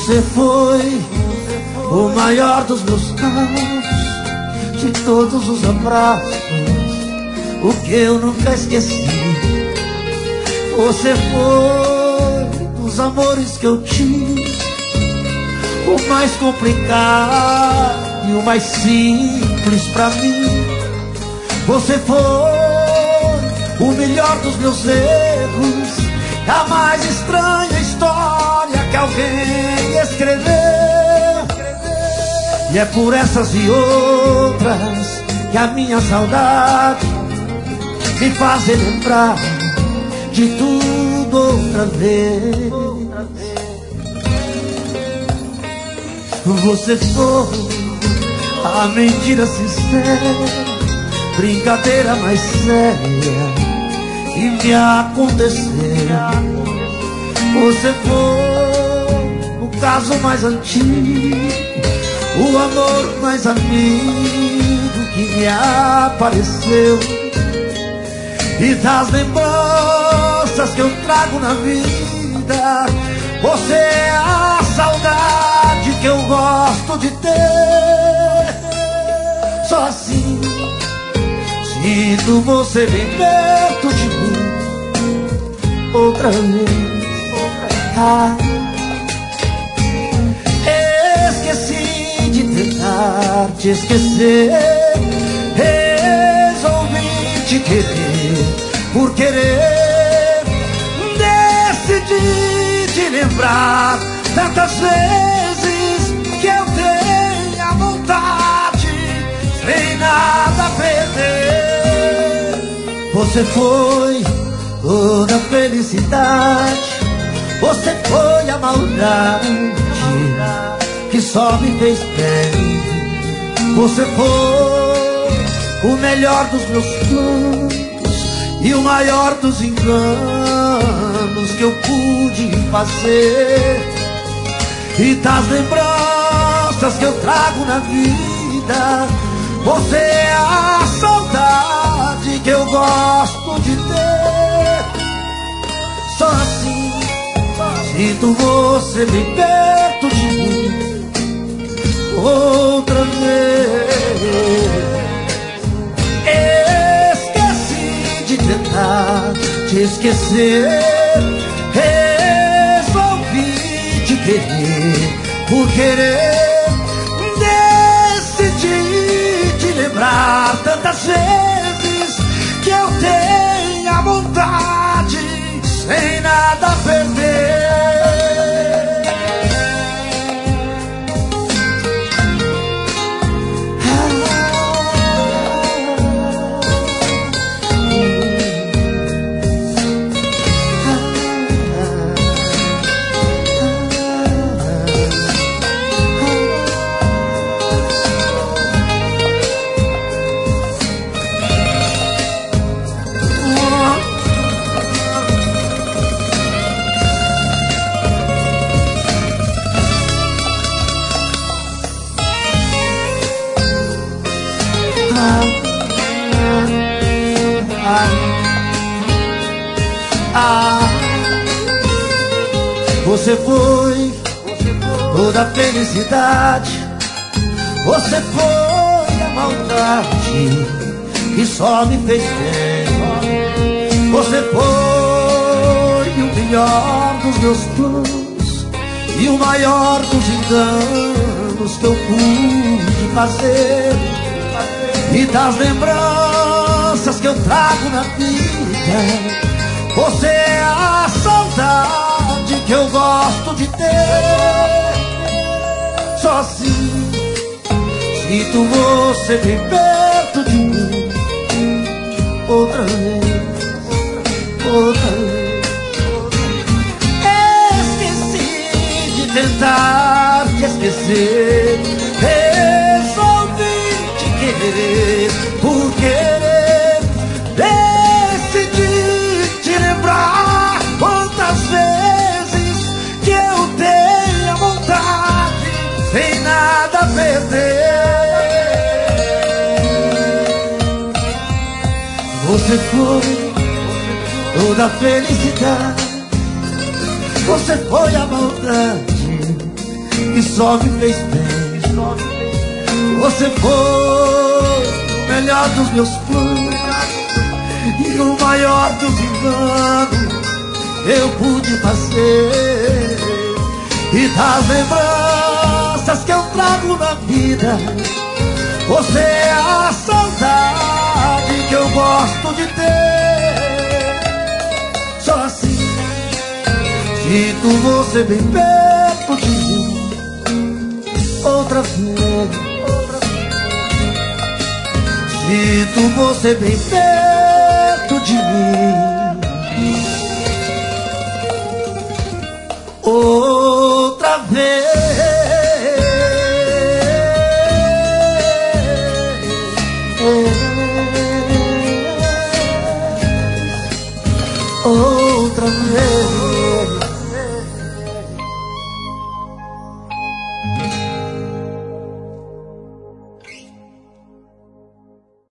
Você foi o maior dos meus casos, de todos os abraços, o que eu nunca esqueci. Você foi dos amores que eu tive, o mais complicado e o mais simples pra mim. Você foi o melhor dos meus erros, a mais estranha história que alguém escreveu. E é por essas e outras que a minha saudade me faz lembrar de tudo outra vez. Você foi a mentira sincera, brincadeira mais séria que me aconteceu. Você foi o caso mais antigo, o amor mais amigo que me apareceu. E das lembranças que eu trago na vida, você é a saudade que eu gosto de ter. Só assim sinto você bem perto de mim outra vez. Esqueci de tentar te esquecer, resolvi te querer por querer. Decidi te lembrar tantas vezes que eu tenho a vontade, sem nada a perder. Você foi toda a felicidade, você foi a maldade que só me fez bem. Você foi o melhor dos meus planos e o maior dos enganos que eu pude fazer. E das lembranças que eu trago na vida, você é a saudade que eu gosto de ter. Só assim sinto você bem perto de mim outra vez. Esqueci de tentar te esquecer, resolvi te querer por querer. Decidi te lembrar tantas vezes que eu tenho a vontade, sem nada a perder. Você foi toda a felicidade, você foi a maldade que só me fez bem. Você foi o melhor dos meus planos e o maior dos enganos que eu pude fazer. E das lembranças que eu trago na vida, você é a saudade que eu gosto de ter. Só assim sinto você bem perto de mim outra vez, outra vez. Esqueci de tentar te esquecer, resolvi te querer por querer. Decidi te lembrar quantas vezes que eu tenho a vontade, sem nada a perder. Você foi toda a felicidade, você foi a maldade que só me fez bem. Você foi o melhor dos meus planos e o maior dos enganos eu pude fazer. E das lembranças que eu trago na vida, você é a saudade que eu gosto de ter. Só assim sinto você bem perto de mim outra vez. Sinto você bem perto de mim outra vez.